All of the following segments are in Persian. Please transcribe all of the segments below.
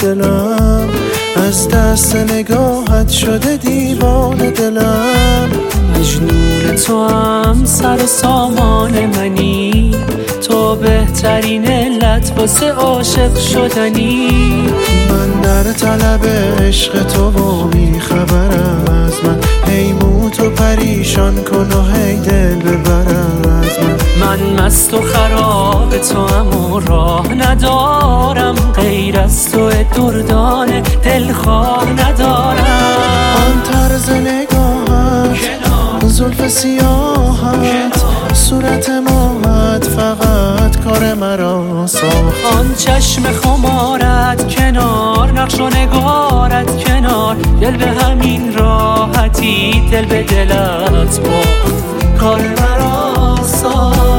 دلم، از دست نگاهت شده دیوانه دلم. مجنون تو هم سر و سامان منی، تو بهترین علت واسه عاشق شدنی. من در طلب عشق تو و بیخبرم از من، هی موت و پریشان کن و هی دل ببرم از من مست و خراب تو هم و راه ندارم، غیر از تو دردانه دلخواه ندارم. آن طرز نگاهت، زلف سیاهت، صورت ماهت فقط کار مرا ساخت. آن چشم خمارت کنار، نقش و نگارت کنار، دل به همین راحتی دل به دلت باخت، کار مرا ساخت.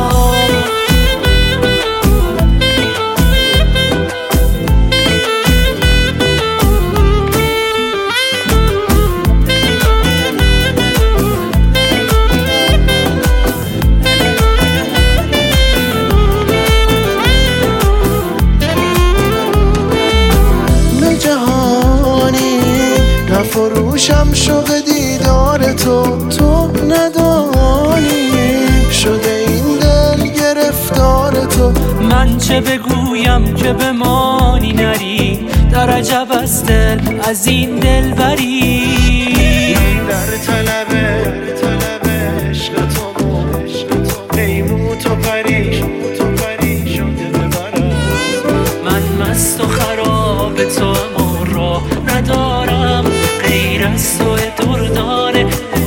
فروشم شوق دیدار تو، تو ندانی شده این دل گرفتار تو. من چه بگویم که بمانی نری، در عجب از دل از این دل بری. در طلب عشق تو، ای موت و پریشان ببرم. من مست و خراب تو اما راه ندارم، غیر از تو دردانه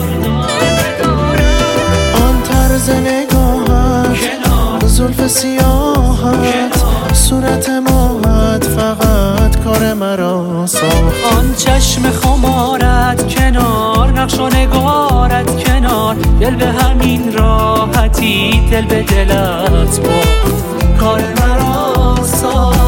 آن طرز نگاهت، زلف سیاهت، صورت ماهت فقط کار مرا ساخت. آن چشم خمارت کنار، نقش و نگارت کنار، دل به همین راحتی دل به دلت باخت، کار مرا ساخت.